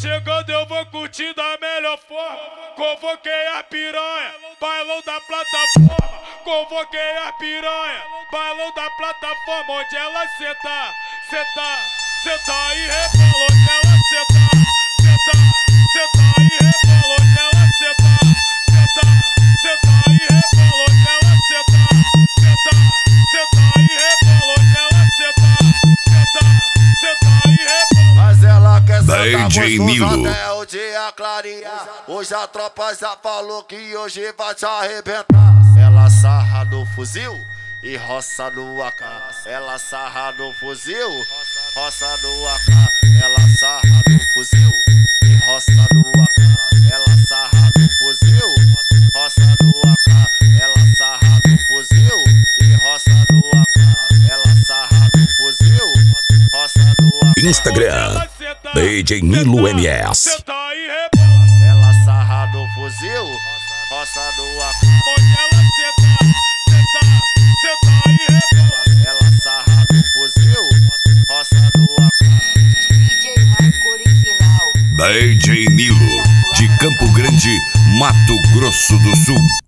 chegando, eu vou curtir da melhor forma. Convoquei a piranha, bailão da plataforma. Convoquei a piranha, bailão da plataforma. Onde ela senta, senta, senta e rebola. Onde ela senta, senta, senta e rebola. Onde ela senta, senta, senta e rebola. Onde ela senta, senta, senta e rebola. Onde ela senta, senta, senta e rebola. Mas ela quer sentar DJ Nilo. até o dia clarear. Hoje a tropa já falou que hoje vai te arrebentar. Ela sarra no fuzil e roça no AK. Ela sarra no fuzil, roça no AK. Ela sarra no fuzil e roça no AK. Ela sarra no fuzil, roça no AK. Ela sarra no fuzil e roça no AK. Ela sarra no fuzil, roça no AK. Instagram DJ Nilo MS. Ela sarra no fuzil, roça no AK. Ela sarra no fuzil, roça no AK. DJ Marco Original. DJ Nilo, de Campo Grande, Mato Grosso do Sul.